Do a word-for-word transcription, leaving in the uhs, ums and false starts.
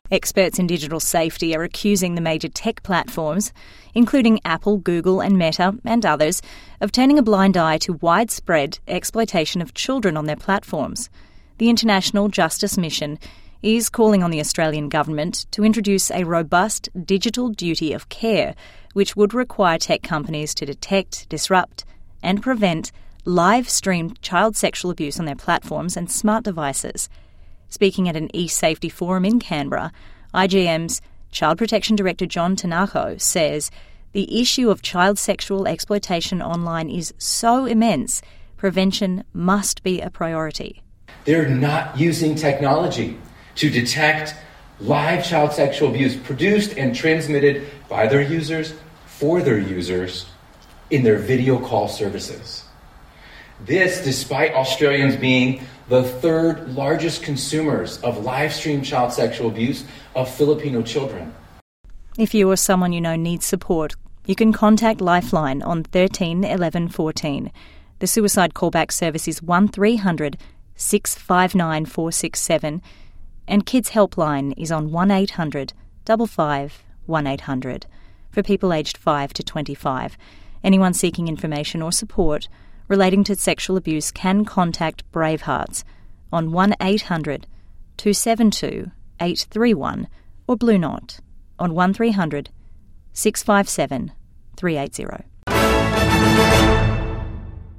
Experts in digital safety are accusing the major tech platforms, including Apple, Google and Meta and others, of turning a blind eye to widespread exploitation of children on their platforms. The International Justice Mission is calling on the Australian government to introduce a robust digital duty of care, which would require tech companies to detect, disrupt and prevent live-streamed child sexual abuse on their platforms and smart devices. Speaking at an e-safety forum in Canberra, I G M's Child Protection Director John Tanako says the issue of child sexual exploitation online is so immense, prevention must be a priority. They're not using technology to detect live child sexual abuse produced and transmitted by their users, for their users, in their video call services. This, despite Australians being the third largest consumers of live-stream child sexual abuse of Filipino children. If you or someone you know needs support, you can contact Lifeline on thirteen eleven fourteen. The suicide callback service is one three hundred six five nine four six seven and Kids Helpline is on one eight hundred five five one eight hundred. For people aged five to twenty-five, anyone seeking information or support relating to sexual abuse can contact Bravehearts on one eight hundred two seven two eight three one or Blue Knot on one three hundred six five seven three eight zero.